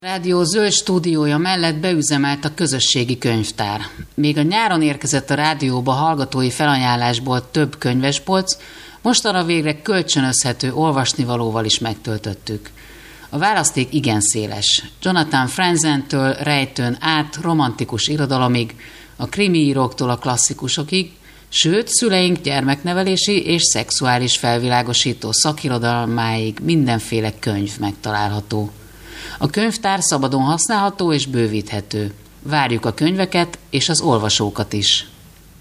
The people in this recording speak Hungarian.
Rádió zöld stúdiója mellett beüzemelt a közösségi könyvtár. Még a nyáron érkezett a rádióba hallgatói felajánlásból több könyvespolc, mostanra végre kölcsönözhető olvasnivalóval is megtöltöttük. A választék igen széles. Jonathan Franzentől rejtőn át romantikus irodalomig, a krimiíróktól a klasszikusokig, sőt, szüleink gyermeknevelési és szexuális felvilágosító szakirodalmáig mindenféle könyv megtalálható. A könyvtár szabadon használható és bővíthető. Várjuk a könyveket és az olvasókat is.